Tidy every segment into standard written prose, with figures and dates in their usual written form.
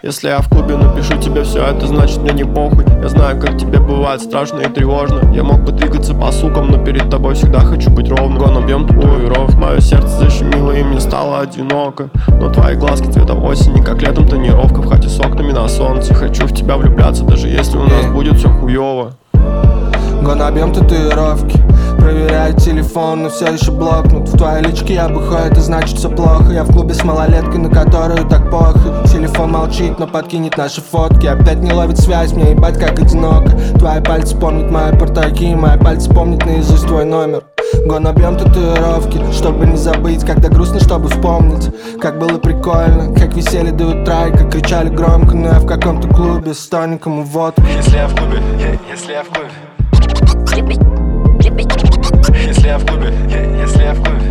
Если я в клубе напишу тебе все это, значит мне не похуй. Я знаю, как тебе бывает страшно и тревожно. Я мог бы двигаться по сукам, но перед тобой всегда хочу быть ровным. Гон объем татуировок, мое сердце защемило и мне стало одиноко. Но твои глазки цвета осени, как летом тонировка в хате с окнами на солнце. Хочу в тебя влюбляться, даже если у нас будет все хуёво. Гон объем татуировки, проверяю телефон, но все еще блокнут. В твоей личке я бухой, это значит все плохо. Я в клубе с малолеткой, на которую так похуй. Телефон молчит, но подкинет наши фотки. Опять не ловит связь, мне ебать как одиноко. Твои пальцы помнят мои портаки, мои пальцы помнят наизусть твой номер. Гон объем татуировки, чтобы не забыть, когда грустно, чтобы вспомнить. Как было прикольно, как висели до утра и как кричали громко. Но я в каком-то клубе с тоником и водкой. Если я в клубе, если я в клубе. Если я в клубе, если я в клубе.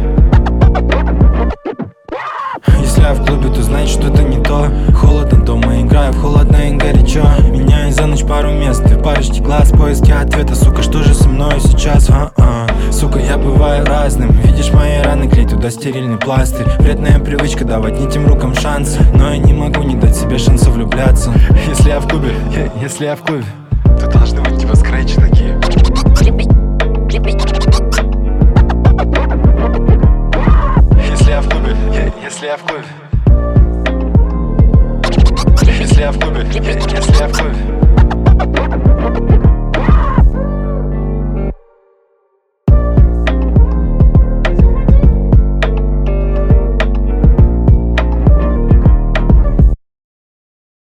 Если я в клубе, то значит что-то не то. Холодно дома, играю в холодно и горячо. Меняю за ночь пару мест, две парочки глаз, поиски ответа. Сука, что же со мной сейчас? Сука, я бываю разным. Видишь мои раны, клей туда стерильный пластырь. Вредная привычка давать не тем рукам шансы. Но я не могу не дать себе шанса влюбляться. Если я в клубе, если я в клубе, то должны быть типа скретчи такие. Если я в клубе, если я в клубе. Если я в клубе, если я в клубе.